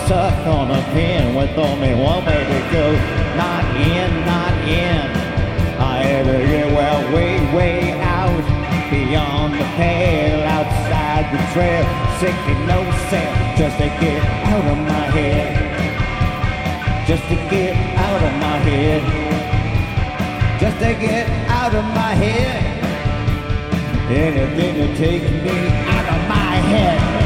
stuck on a pin with only one way to go. Not in, not in. I had to get well way out, beyond the pale, outside the trail, sinking no sail, just to get out of my head, just to get out of my head, just to get out of my head. Anything to take me out of my head.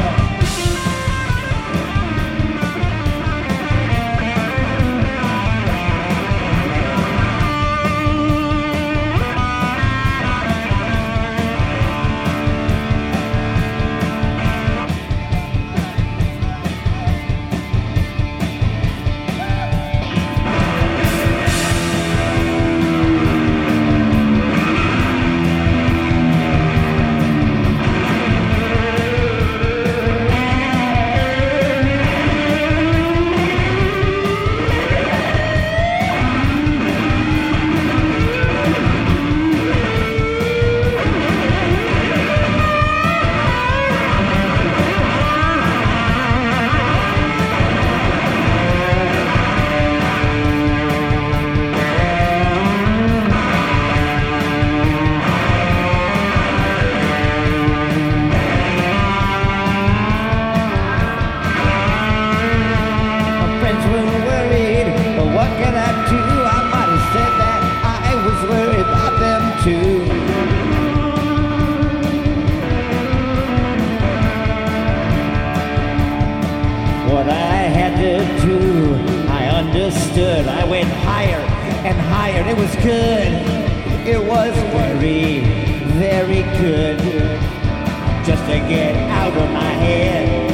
What I had to do, I understood. I went higher and higher. It was good. It was very, very good. Just to get out of my head.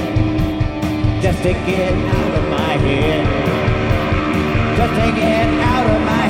Just to get out of my head. Just to get out of my